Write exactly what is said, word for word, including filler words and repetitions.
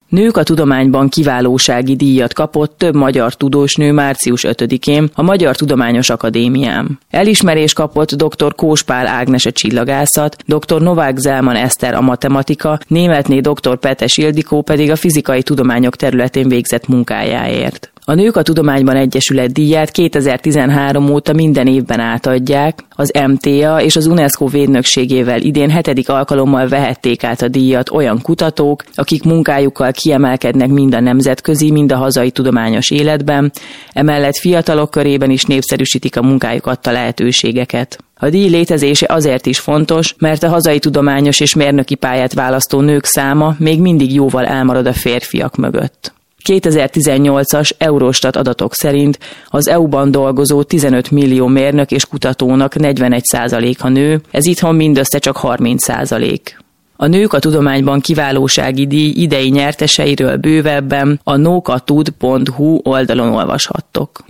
Nők a tudományban kiválósági díjat kapott több magyar tudósnő március ötödikén a Magyar Tudományos Akadémián. Elismerést kapott dr. Kóspál Ágnes a csillagászat, dr. Novák Zelman Eszter a matematika, Németné dr. Petes Ildikó pedig a fizikai tudományok területén végzett munkájáért. A Nők a Tudományban Egyesület díját kétezer-tizenhárom óta minden évben átadják, az em té á és az UNESCO védnökségével idén hetedik alkalommal vehették át a díjat olyan kutatók, akik munkájukkal kiemelkednek mind a nemzetközi, mind a hazai tudományos életben, emellett fiatalok körében is népszerűsítik a munkájuk adta lehetőségeket. A díj létezése azért is fontos, mert a hazai tudományos és mérnöki pályát választó nők száma még mindig jóval elmarad a férfiak mögött. kétezer-tizennyolcas Eurostat adatok szerint az é u-ban dolgozó tizenöt millió mérnök és kutatónak negyvenegy százaléka nő, ez itthon mindössze csak harminc százalék. A Nők a Tudományban kiválósági díj idei nyerteseiről bővebben a nókatud pont hu oldalon olvashattok.